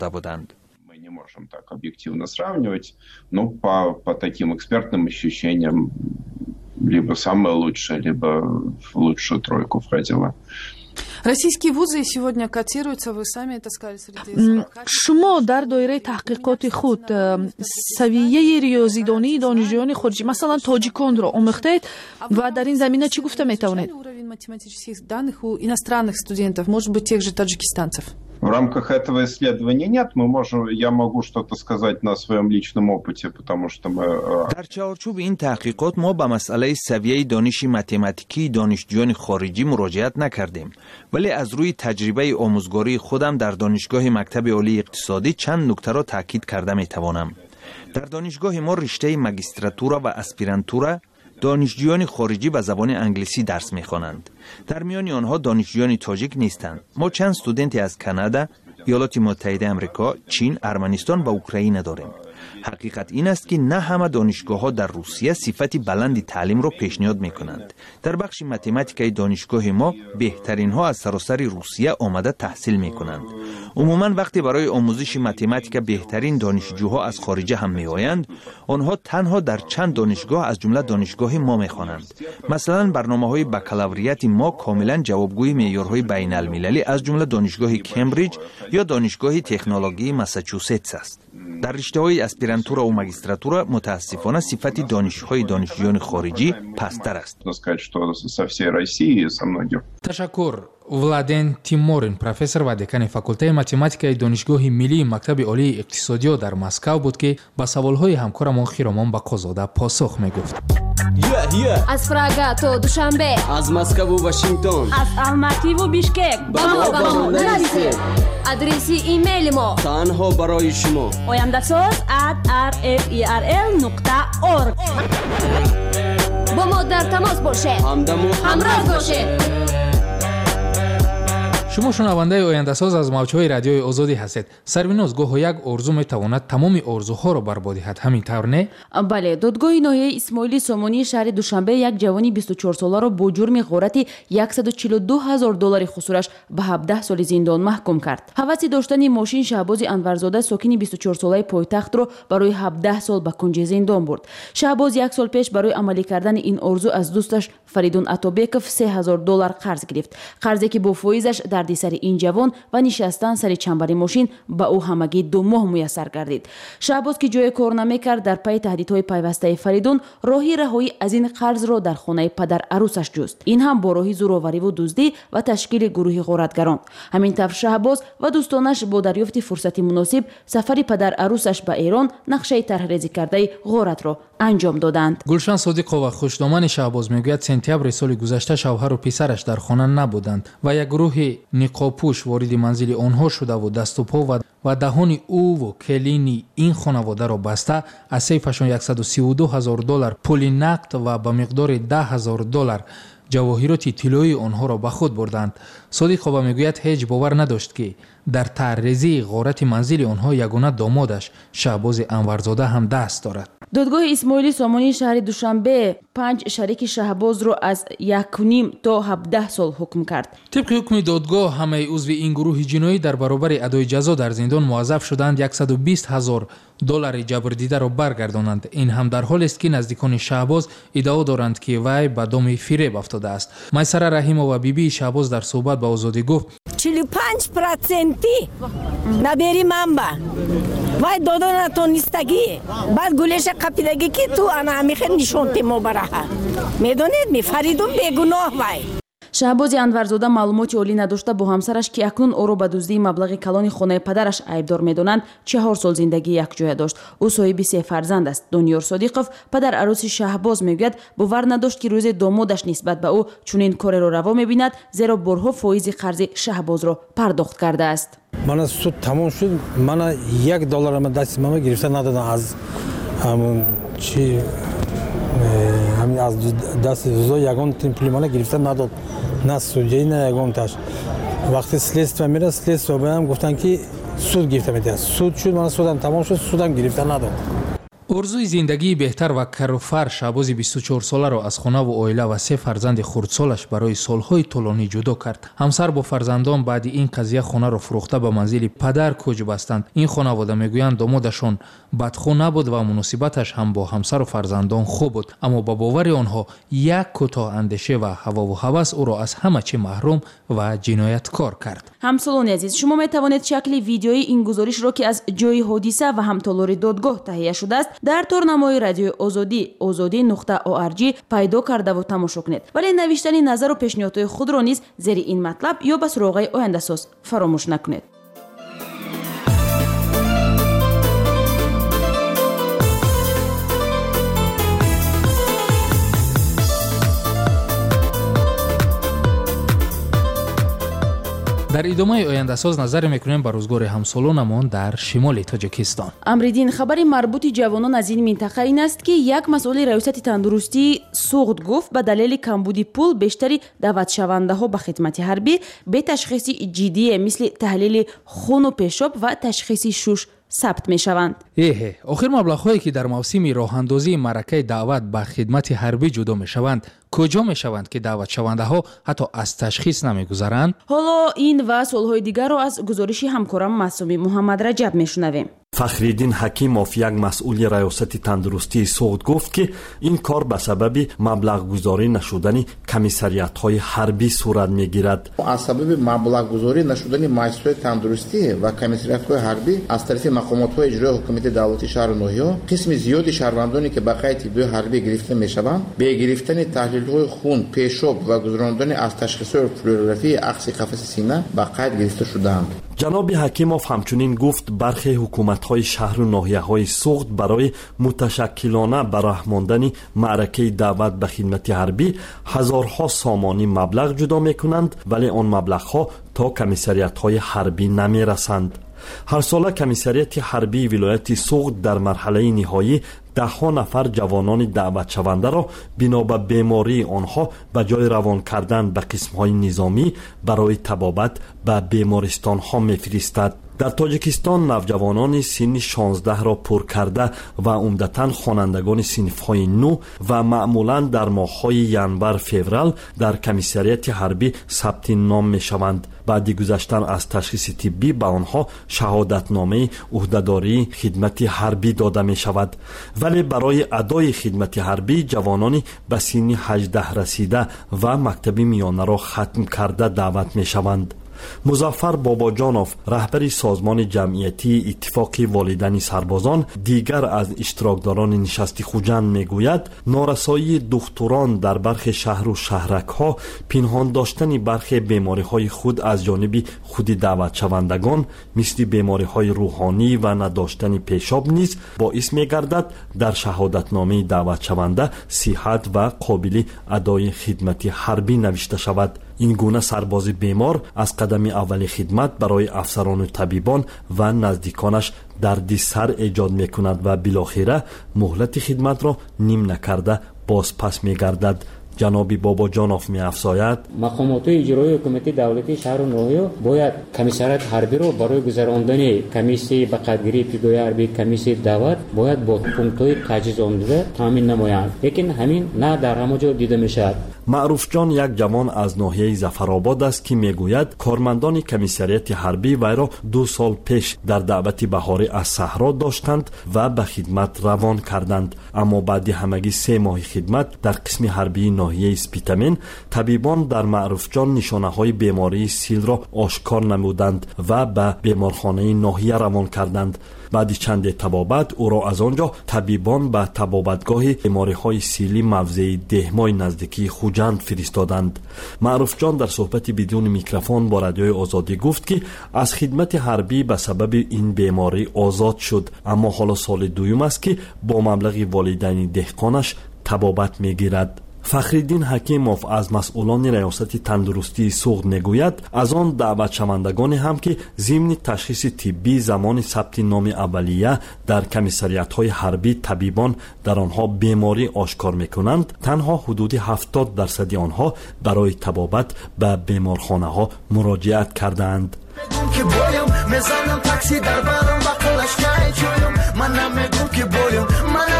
ساخته بودند. Мы не можем так объективно сравнивать, но по таким экспертным ощущениям либо самое лучшее, либо в лучшую тройку входило. Российские вузы сегодня котируются, вы сами это сказали, среди شما در دایره تحقیقات خود سویه ریاضیدانی دانشجویان خارجی مثلا تاجیکان را آموختید و در این زمینه چی گفته میتوانید؟ уровень математических данных у иностранных студентов, может быть, тех же таджикистанцев? В рамках этого исследования нет, я могу что-то сказать на своем личном опыте, потому что мы... در چارچوب این تحقیقات ما به مسئله سویه دانش متماتیکی دانشجویان خارجی مراجعت نکردیم، ولی از روی تجربه آموزگاری خودم در دانشگاه مکتب عالی اقتصادی چند نکته را تاکید کرده میتوانم. در دانشگاه ما رشته ماجستراتورا و اسپیرانتورا دانشجویان خارجی به زبان انگلیسی درس می‌خوانند. در میان آنها دانشجویان تاجیک نیستند. ما چند استودنتی از کانادا، ایالات متحده آمریکا، چین، ارمنستان و اوکراین داریم. حقیقت این است که نه همه دانشگاه‌ها در روسیه صفت بلند تعلیم را پیشنهاد می‌کنند. در بخش متماتیکای دانشگاه ما بهترین‌ها از سراسر روسیه آمده تحصیل می‌کنند. عموماً وقتی برای آموزش متماتیک بهترین دانشجوها از خارج هم می‌آیند، آنها تنها در چند دانشگاه از جمله دانشگاه ما می‌خوانند. مثلا برنامه‌های بکالوریات ما کاملاً جوابگوی معیارهای بین‌المللی از جمله دانشگاه کمبریج یا دانشگاه تکنولوژی ماساچوستس است. در رشته‌های اسپیرانتورا و ماجستراتورا متاسفانه صفت دانشجویان خارجی پستر است. تشکر. ولادن تیمورین پروفسور و دکان فاکولته متماتیکای دانشگاه ملی مکتب عالی اقتصادی در مسکو بود که با سوالهای همکارمان خیرامان بقازاده پاسخ میگفت. از پراگ تا دوشنبه، از مسکو و واشنگتن، از الماتی و بیشکک، با نویسید. آدرس ایمیل ما تنها برای شما oyandassoz@rferl.org. با ما در تماس باشید، همراه باشید. شما شنونده آینده‌ساز از موج‌های رادیوی آزادی هستید. سرویناز گویا یک آرزو میتواند تمام آرزوها را برباد دهد، همین طور نه؟ بله، دادگاه ناحیه اسماعیلی سامانی شهر دوشنبه یک جوانی 24 ساله را با جرم غارت $142,000 خسارش به 17 سال زندان محکوم کرد. هوس داشتن ماشین شهباز انورزاده ساکن 24 ساله پایتخت را برای 17 سال به کنج زندان برد. شهباز یک سال پیش برای عملی کردن این آرزو از دوستش فریدون عطابکوف $3,000 قرض گرفت. قرضی که با فایزش دردی سر این جوان و نشستن سر چنبر ماشین به او همگی 2 ماه میسر گردید. شهباز که جای کار نمیکرد در پی تهدیدهای پیوسته فریدون راهی رهایی از این قرض را در خانه پدر عروسش جست. این هم با راهی زورآوری و دزدی و تشکیل گروهی غارتگران. همین طور شهباز و دوستانش با دریافت فرصت مناسب سفر پدر عروسش به ایران نقشه طرح‌ریزی کرده غارت را انجام دادند. گلشن صادقова خوشنامان شهباز میگوید سپتامبر سال گذشته شوهر و پسرش در خانه نبودند و یک گروه نقابپوش وارد منزل آنها شده و دست و پا و دهان او و کلین این خانواده را بسته از سیفشان $132,000 پول نقد و به مقدار $10,000 جواهرات طلایی آنها را به خود بردند. صادقova میگوید هیچ باور نداشت که در طرح‌ریزی غارت منزل آنها یگانه دامادش شهباز انورزاده هم دست دارد. دادگاه اسماعیلی سامانی شهر دوشنبه 5 شریک شهباز را از 1.5 تا 17 سال حکم کرد. طبق حکم دادگاه همه عضو این گروه جنایی در برابر ادای جزا در زندان موظف شدند $120,000 جبردیده را برگردانند. این هم در حالی است که نزدیکان شهباز ادعا دارند که وی به دام فریب افتاده است. میسره رحیمова بیبی شهباز در صحبت با آزادی گفت 45% نبری منبع وای دادن نتونستگی بعد گلش قپیدگی که تو انا همیخه نشونتی مبرها میدونید فریدون بیگناه وای. شهباز انورزاده معلومات عالی نداشته با همسرش که اکنون او را به دزدی مبلغ کلان خانه پدرش عیبدار میدانند 4 سال زندگی یک جای داشت. او صاحب 3 فرزند است. دانیار صادقوف پدر عروس شهباز میگوید باور نداشت که روز دامادش نسبت به او چنین کاری را روا میبیند، زیرا برها فایز قرض شهباز را پرداخت کرده است. من سود تمام شد، من $1 من دست ماما گرفته ندادم از همون چی همین از دست روزا یگان پول من گرفته نداد، نه سودی نه یگان تاش. وقتی سلیست و میره سلیست و بهم گفتن که سود گرفته میده. سود شد، من سودم تمام شد، سودم گرفته نداد. орзуи зиндагии беҳтар ва каруфар шаҳбози 24 соларо аз хонаву оила ва 3 фарзанди хурдсолаш барои солҳои тӯлонӣ ҷудо кард. ҳамсар бо фарзандон баъди ин қазия хонаро фурӯхта ба манзили падар кӯч бастанд. ин хонавода мегӯянд домодашон бадху набуд ва муносибаташ ҳам бо ҳамсару фарзандон хуб буд, аммо ба бовари онҳо як кӯтоҳандешӣ ва ҳавову ҳавас ӯро аз ҳама чӣ маҳрум ва ҷинояткор кард. ҳамсолони азиз, шумо метавонед шакли видеои ин гузоришро ки аз ҷои ҳодиса ва ҳамтолори додгоҳ таҳия шудааст дар торнамои радиои озодӣ ozodi.org пайдо кардаву тамошо кунед. вале навиштани назару пешниҳодҳои худро низ зери ин матлаб ё ба суроғаи ояндасоз фаромӯш накунед. дар идомаи ояндасоз назаре мекунем ба рӯзгори ҳамсолонамон дар шимоли тоҷикистон. амридин, хабари марбути ҷавонон аз ин минтақа ин аст ки як масъули раёсати тандурустии суғд гуфт ба далели камбуди пул бештари даъватшавандаҳо ба хидмати ҳарбӣ бе ташхиси ҷиддие мисли таҳлили хуну пешоб ва ташхиси шуш сабт мешаванд. охир маблағҳое ки дар мавсими роҳандозии маъракаи даъват ба хидмати ҳарбӣ ҷудо мешаванд куҷо мешаванд ки даъватшавандаҳо ҳатто аз ташхис намегузаранд? ҳоло ин ва суолҳои дигарро аз гузориши ҳамкорам Маъсуми Муҳаммадраҷаб мешунавем. Фахриддин Ҳакимов, як масъули раёсати тандурустии суғд гуфт ки ин кор ба сабаби маблағгузорӣ нашудани комиссариятҳои ҳарбӣ сурат мегирад. аз сабаби маблағгузорӣ нашудани муассисаҳои тандурустӣ ва комиссариятҳои ҳарбӣ аз тарафи мақомотҳои иҷрои ҳукумати давлати шаҳру ноҳиё қисми зиёди шаҳрвандоне ки ба қайди тиббии ҳарбӣ гирифта мешаванд бе гирифтани таҳлилҳои хун, пешоб ва гузарондани аз ташхисҳои флюорографии ақси қафаси сина ба қайд гирифта шудаанд. ҷаноби Ҳакимов ҳамчунин гуфт бархе ҳукуматҳои шаҳру ноҳияҳои суғд барои муташаккилона ба роҳ мондани маъракаи даъват ба хидмати ҳарбӣ ҳазорҳо сомонӣ маблағ ҷудо мекунанд, вале он маблағҳо то комиссариятҳои ҳарбӣ намерасанд. ҳарсола комиссарияти ҳарбии вилояти суғд дар марҳалаи ниҳоӣ даҳҳо нафар ҷавонони даъватшавандаро бино ба бемории онҳо ба ҷои равон кардан ба қисмҳои низомӣ барои табобат ба бемористонҳо мефиристад. дар тоҷикистон навҷавонони синни 16-ро пур карда ва умдатан хонандагони синфҳои нӯ ва маъмулан дар моҳҳои январ-феврал дар комиссарияти ҳарбӣ сабти ном мешаванд. баъди гузаштан аз ташхиси тиббӣ ба онҳо шаҳодатномаи уҳдадории хидмати ҳарбӣ дода мешавад. вале барои адои хидмати ҳарбӣ ҷавонони ба синни 18 расида ва мактаби миёнаро хатм карда даъват мешаванд. музаффар бобоҷонов, раҳбари созмони ҷамъиятии иттифоқи волидани сарбозон, дигар аз иштирокдорони нишасти хуҷанд мегӯяд, норасоии духтурон дар бархе шаҳру шаҳракҳо пинҳон доштани бархе бемориҳои худ аз ҷониби худи даъватшавандагон мисли бемориҳои рӯҳонӣ ва надоштани пешоб низ боис мегардад дар шаҳодатномаи даъватшаванда сиҳат ва қобили адои хидмати ҳарбӣ навишта шавад. ин гуна сарбози бемор аз қадами аввали хидмат барои афсарону табибон ва наздиконаш дарди сар эҷод мекунад ва билохира муҳлати хидматро ним накарда боз пас мегардад. ҷаноби бобоҷонов меафзояд, мақомотҳои иҷроии ҳукумати давлати шаҳру ноҳиё бояд комиссарият ҳарбиро барои гузарондани комиссияи ба қайдгирии ибтидоии ҳарбӣ, комиссияи даъват бояд бо пунктҳои таҷҳизомада таъмин намоянд, лекин ҳамин на дар ҳама ҷо дида мешавад. маъруфҷон як ҷавон аз ноҳияи зафаробод аст ки мегӯяд кормандони комиссарияти ҳарбӣ вайро 2 сол пеш дар даъвати баҳорӣ аз саҳро доштанд ва ба хидмат равон карданд, аммо баъди ҳамагӣ 3 моҳи хидмат дар қисми ҳарбии ноҳияи спитамен табибон дар маъруфҷон нишонаҳои бемории силро ошкор намуданд ва ба беморхонаи ноҳия равон карданд. баъди чанде табобат ӯро аз он ҷо табибон ба табобатгоҳи бемориҳои силӣ мавзеи деҳмои наздикии хуҷанд фиристоданд. маъруфҷон дар суҳбати бидуни микрофон бо радиои озодӣ гуфт ки аз хидмати ҳарбӣ ба сабаби ин беморӣ озод шуд, аммо ҳоло соли дуюм аст ки бо маблағи волидайни деҳқонаш табобат мегирад. фахриддин ҳакимов аз масъулони раёсати тандурустии суғд мегӯяд, аз он даъватшавандагоне ҳам ки зимни ташхиси тиббӣ замони сабти номи аввалия дар комиссариятҳои ҳарбӣ табибон дар онҳо беморӣ ошкор мекунанд, танҳо ҳудуди 70% онҳо барои табобат ба беморхонаҳо муроҷиат кардаанд. Мезанам такси дар барам ба қолашкай ҷоям, ман намегӯм ки боям, ман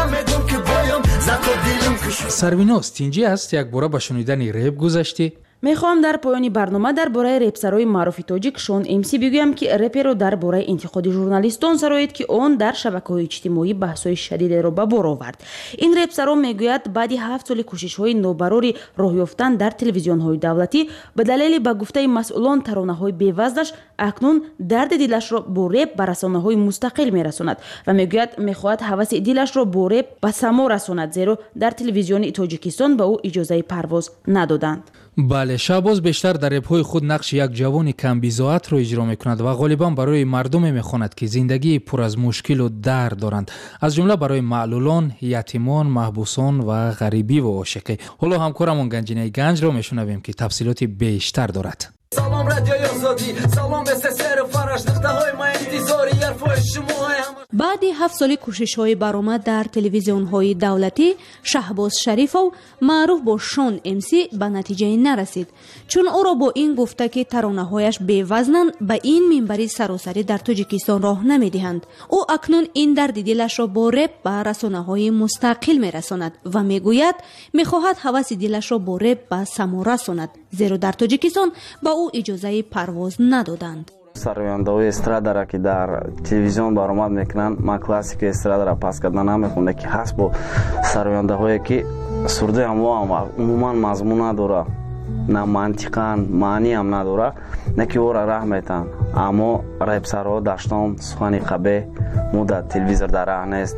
سرویناز تینجی است یک باره به شنیدن ریپ گذشتی؟ میخوام در پایان برنامه درباره رپسرای معروف تاجیک شون امسی بگویم که رپر در باره انتقاد ژورنالیستان سرایید که اون در شبکه‌های اجتماعی بحث‌های شدید را به بار آورد. این رپسرا میگوید بعد 7 سال کوشش‌های نوبراری راه یافتن در تلویزیون‌های دولتی به دلیل به گفته مسئولان ترانه‌های بی‌وزنش اکنون درد دلش را با رپ به رسانه‌های مستقل میرساند و میگوید میخواهد هوس دلش را با رپ به سما رساند، زیرا در تلویزیون تاجیکستان به او اجازه پرواز ندادند. بله، شهباز بیشتر در رپ‌های خود نقش یک جوان کم بی‌ضاعت را اجرا می‌کند و غالباً برای مردم می‌خواند که زندگی پر از مشکل و درد دارند، از جمله برای معلولان، یتیمان، محبوسان و غریبی و عاشقی. حالا همکارمون گنجینه گنج را می‌شنویم که تفصیلات بیشتر دارد. سلام رادیوی آزادی، سلام به سر فرش نقطه‌های ما انتظاری حرفای شما. بعد 7 سال کوشش‌های برآمد در تلویزیون‌های دولتی، شهباز شریفov معروف با شون امسی به نتیجه نرسید، چون او را با این گفته که ترانه‌هایش بی‌وزنند به این منبری سراسری در تاجیکستان راه نمی‌دهند. او اکنون این درد دلش را با رپ به رسانه‌های مستقل می‌رساند و می‌گوید می‌خواهد هوس دلش را با رپ به سما رساند، زیرا در تاجیکستان با او اجازه پرواز ندادند. سروینده‌های استرادا را که در تلویزیون برآمد میکنند، ما کلاسیک استرادا را پس کردن نمیخونه که هست با سروینده‌هایی که سرده عموما مضمون نداره، نه منطقاً معنی هم نداره، نه که او را راه میتن. اما رپسرها داشتن سخن قبیح مدت تلویزیون در راه نیست.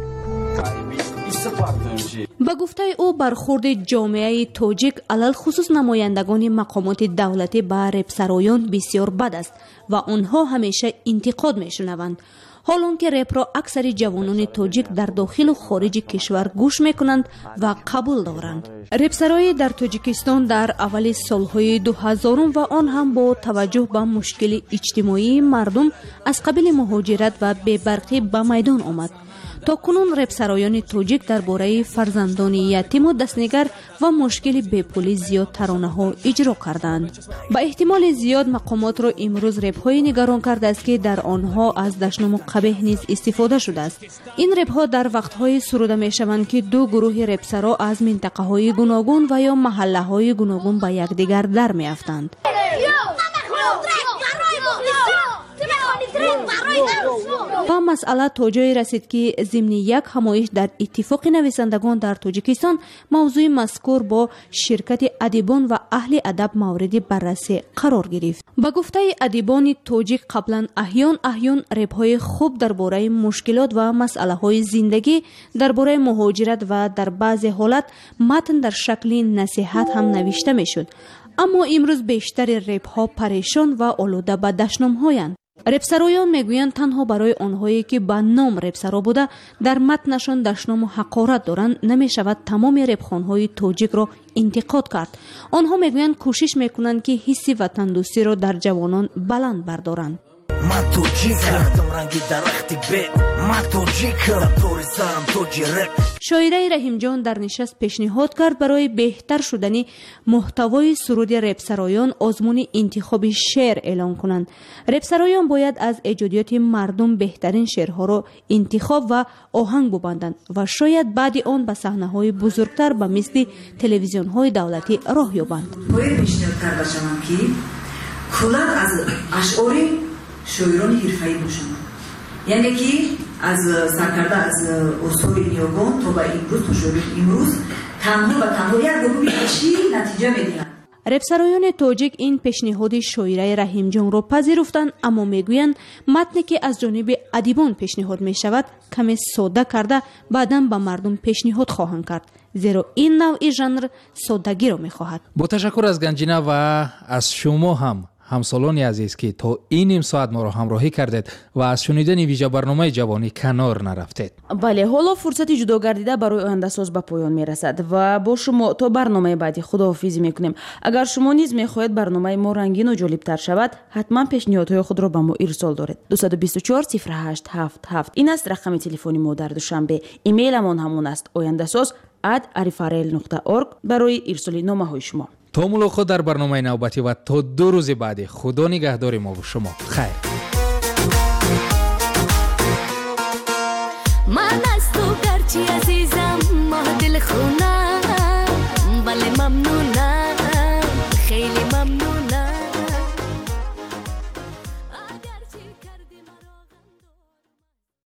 به گفته او برخورد جامعه تاجیک علل خصوص نمایندگان مقامات دولتی به رپسرایان بسیار بد است و آنها همیشه انتقاد میشنوند، حالان که رپ را اکثر جوانان تاجیک در داخل و خارج کشور گوش میکنند و قبول دارند. رپسرای در تاجیکستان در اول سالهای 2000 و آن هم با توجه به مشکل اجتماعی مردم از قبیل مهاجرت و بی‌برقی به میدان آمد. تا کنون رپسرایان تاجیک درباره فرزندان یتیم و دستنگر و مشکل بیپولی زیاد ترانه‌ها اجرا کردند. با احتمال زیاد مقامات را امروز رپ‌های نگران کرده است که در آنها از دشنام قبیح نیز استفاده شده است. این رپ‌ها در وقت‌های سروده می‌شوند که دو گروه رپسرا از منطقه‌های گوناگون و یا محله‌های گوناگون به یکدیگر در می‌افتند. و مسئله تا جایی رسید که ضمن یک همایش در اتفاق نویسندگان در تاجیکستان موضوع مذکور با شرکت ادیبان و اهل ادب مورد بررسی قرار گرفت. با گفته ادیبان تاجیک قبلا احیان رپ‌های خوب درباره مشکلات و مسئله‌های زندگی، درباره مهاجرت و در بعضی حالات متن در شکل نصیحت هم نوشته میشد. اما امروز بیشتر رپ‌ها پریشان و آلوده به دشنام‌هایند. رپسرایان میگویند تنها برای آنهایی که به نام رپسرا بوده در متنشان دشنام و حقارت دارند نمیشود تمام رپخوان‌های تاجیک را انتقاد کرد. آنها میگویند کوشش میکنند که حس وطن دوستی را در جوانان بلند بردارند. من توجیکم رنگی درختی بیت، من توجیکم طور زرم توجی رپ. شاعره رحیم جان در نشست پیشنهاد کرد برای بهتر شدن محتوای سرود رپسرایان آزمون انتخاب شعر اعلان کنند. رپسرایان باید از ایجادیات مردم بهترین شعرها را انتخاب و آهنگ ببندند و شاید بعد آن به صحنه‌های بزرگتر به مثل تلویزیون‌های دولتی راه یابند. باید پیشنهاد کرده شوم که کلا از اشعار شاعران حرفه‌ای باشند، یعنی که از سرکرده از اصول نیوگان تا به امروز تا شاعران امروز تنها و تنها یک گروه اشعی نتیجه میدهند. رپسرایان تاجیک این پیشنهاد شاعره رحیم جان را پذیرفتند، اما میگویند متنی که از جانب ادیبان پیشنهاد می شود کمی ساده کرده بعداً به مردم پیشنهاد خواهند کرد، زیرا این نوع ژانر سادگی را می خواهد. با تشکر از گنجینه و از شما هم همسالانی عزیز که تا این نیم ساعت ما را همراهی کردید و از شنیدن ویژه برنامه جوانی کنار نرفتید. بله، حالا فرصت جداگردیده برای آینده ساز به پایان میرسد و با شما تا برنامه بعدی خداحافظی میکنیم. اگر شما نیز میخواهید برنامه ما رنگین و جالبتر شود، حتما پیشنهادهای خود را به ما ارسال دارید. 224 0877 این است رقم تلفنی ما در دوشنبه. ایمیلمان همون است oyandasoz@arifarel.org برای ارسال نامه‌های شما. تا ملاقات در برنامه نوبتی و تا 2 روز بعدی، خدا نگهدار ما و شما. خیر. من از تو گرچه عزیزم، ما دل خونه